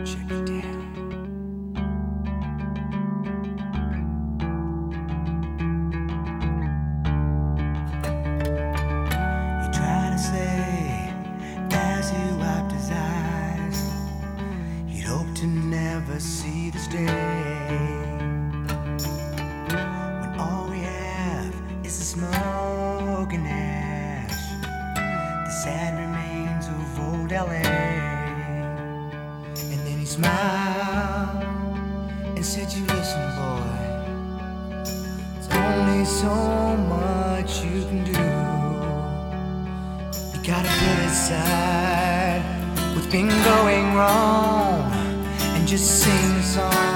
Check it down. He tried to say as he wiped his eyes, he'd hoped to never see this day, when all we have is the smoke and ash, the sad remains of old LA. And then he smiled and said, "You listen, boy, there's only so much you can do. You gotta put aside what's been going wrong and just sing the song.